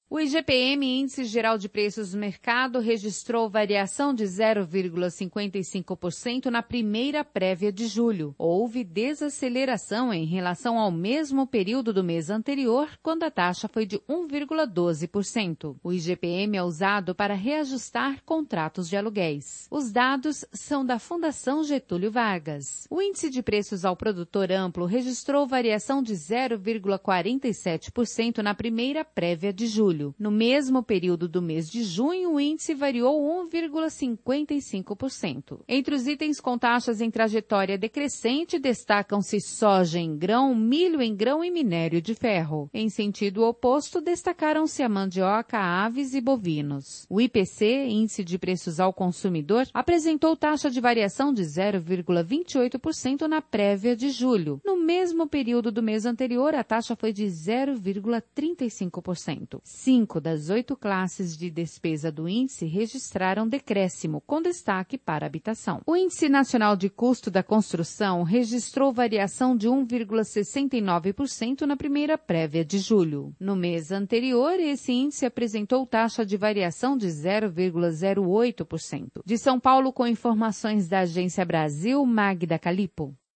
O IGPM, Índice Geral de Preços do Mercado, registrou variação de 0,55% na primeira prévia de julho. Houve desaceleração em relação ao mesmo período do mês anterior, quando a taxa foi de 1,12%. O IGPM é usado para reajustar contratos de aluguéis. Os dados são da Fundação Getúlio Vargas. O Índice de Preços ao Produtor Amplo registrou variação de 0,47% na primeira prévia de julho. No mesmo período do mês de junho, o índice variou 1,55%. Entre os itens com taxas em trajetória decrescente, destacam-se soja em grão, milho em grão e minério de ferro. Em sentido oposto, destacaram-se a mandioca, aves e bovinos. O IPC, Índice de Preços ao Consumidor, apresentou taxa de variação de 0,28% na prévia de julho. No mesmo período do mês anterior, a taxa foi de 0,35%. 5 das 8 classes de despesa do índice registraram decréscimo, com destaque para a habitação. O Índice Nacional de Custo da Construção registrou variação de 1,69% na primeira prévia de julho. No mês anterior, esse índice apresentou taxa de variação de 0,08%. De São Paulo, com informações da Agência Brasil, Magda Calipo.